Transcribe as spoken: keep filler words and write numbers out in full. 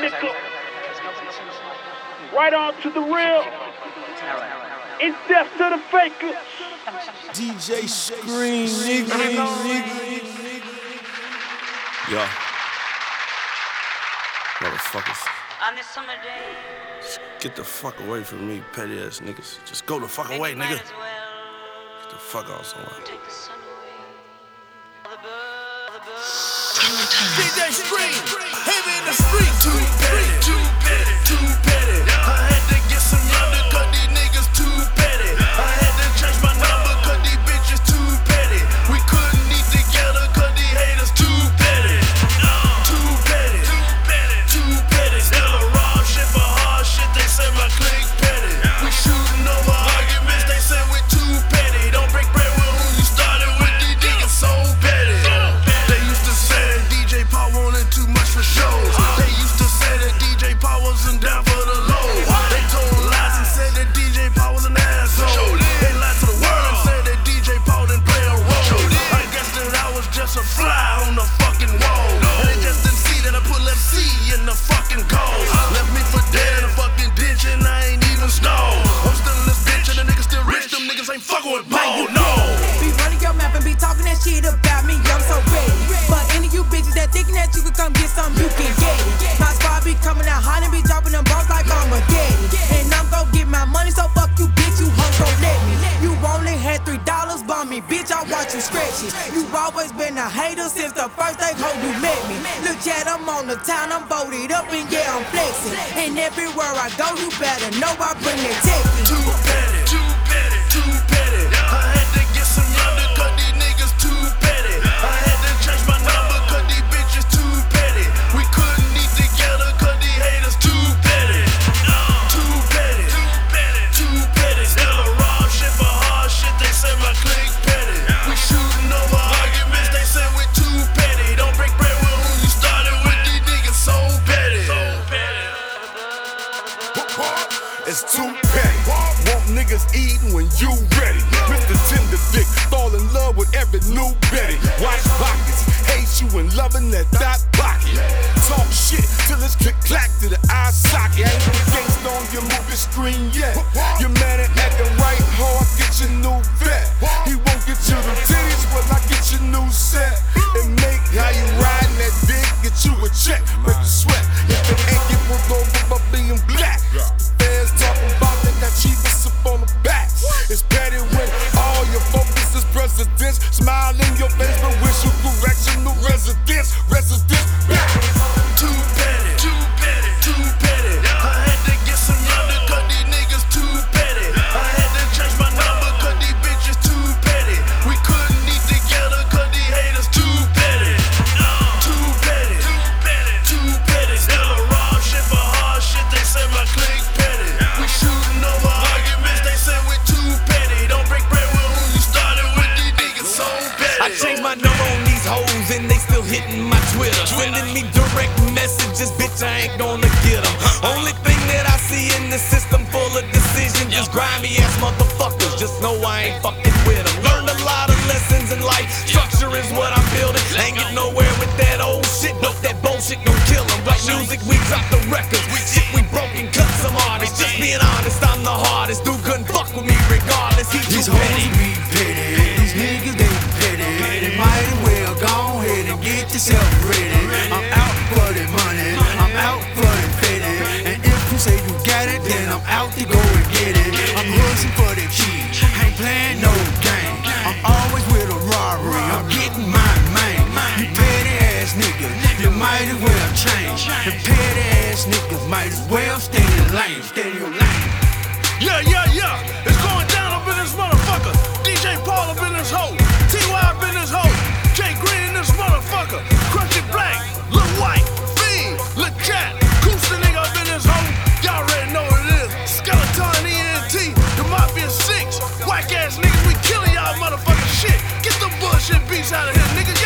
nigga. Right on to the real. In death to the fakers. D J Scream, nigga, nigga. Yo. Motherfuckers. On this summer day. Get the fuck away from me, petty ass niggas. Just go the fuck away, nigga. Get the fuck out somewhere. Take the sun away. D J Scream, heavy in the street. Too petty, too petty, too petty. I had to get some younger cause these niggas too petty. I had to change my number cause these bitches too petty. We couldn't eat together cause these haters too petty. Too petty, too petty. Still a raw shit for hard shit, they say my clique petty. We shooting over arguments, they say we too petty. Don't break bread with who you started with, these niggas so petty. They used to say that D J Paul wanted too much for shows. They used to say that D J Paul wasn't down for the low. They told lies and said that D J Paul was an asshole. They lied to the world and said that D J Paul didn't play a role. I guess that I was just a fly on the fucking wall. And they just didn't see that I put left C in the fucking goal. Left me for dead in a fucking ditch and I ain't even snow. I'm still in this bitch and the niggas still rich. Them niggas ain't fucking with Paul, no. Be running your mouth and be talking that shit about me, I'm so ready. But any of you bitches that thinking that you could come get some, you can get it. My squad be coming out hot and be dropping them balls like I'm a daddy. And I'm gon' get my money, so fuck you, bitch, you hoes gon' let me. You only had three dollars, bum me, bitch, I watch you stretch it. You always been a hater since the first day hoe you met me. Look at I'm on the town, I'm voted up and yeah, I'm flexing. And everywhere I go, you better know I bring that tech. Too petty, too petty, too petty. I had to get some younger cause these niggas too petty. I had to change my number cause these bitches too petty. We couldn't eat together cause these haters too petty. Too petty, too petty. Still a raw shit for hard shit, they say my clique petty. We shooting over arguments, they say we too petty. Don't break bread with who you started with, these niggas so petty. It's too petty. Want niggas eating when you ready. Mister Tender Dick, fall in love with every new Betty. Watch pockets, hate you and loving that dot pocket. Talk shit till it's click clack to the eye socket. Ain't no gangsta on your movie screen yet. You're mad at acting right hard, get your new vet. He won't get you them titties, but I get your new set. And make how you riding that dick, get you a check, make you sweat. If it ain't get pulled over by being black. Fans talking about that, that cheapest up on the back. It's petty when all your focus is presidents. Smile in your face, but wish you correctional residence. Residence back. Too petty, too petty, too petty. I had to get some younger cause these niggas too petty. I had to change my number cause these bitches too petty. We couldn't eat together cause these haters too petty. Too petty, too petty. Still a raw shit for hard shit, they say my clique petty. We shooting over arguments, they say we too petty. Don't break bread with who you started with, these niggas so petty. I changed my number on these hoes and they still hitting my Twitter. Sending me direct messages, bitch, I ain't gonna get them. Only thing that I see in the system full of decisions is grimy ass motherfuckers. Just know I ain't fucking with them. Learned a lot of lessons in life. Structure is what I'm building. Ain't get nowhere with that old shit, but that bullshit gon' kill them. Like music, we drop the records. Shit, we broken, cut some artists. Just being honest, I'm the hardest. Dude couldn't fuck with me regardless. He too These petty. hoes be petty, these niggas they petty. They might as well go ahead and get yourself ready. I'm out for the money, I'm out for the petty. And if you say you got it, then I'm out to go and get it. I'm hustling for the key, ain't playing no game. I'm always with a robbery, I'm getting my man. You petty ass niggas, you might as well change. The petty ass niggas might as well stay in lane, stay in your lane. Yeah, yeah, yeah, it's going down up in this motherfucker. D J Paul up in this hoe, T Y up in this hoe, Jay Green in this motherfucker, Crunchy Black, Lil White, Fiend, Lil Cat, Coostin nigga up in this hoe. Y'all already know what it is. Skeleton, E N T, the Mafia six, whack ass niggas, we killing y'all motherfucking shit. Get the bullshit beats out of here, niggas.